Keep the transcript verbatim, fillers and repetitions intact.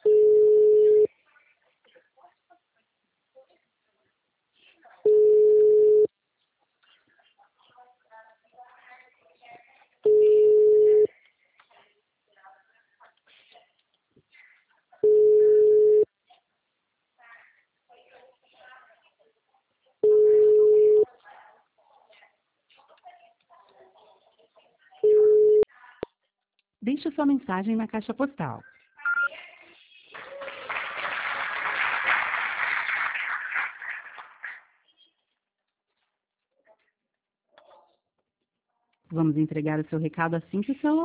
Deixe sua mensagem na caixa postal. Vamos entregar o seu recado assim que o celular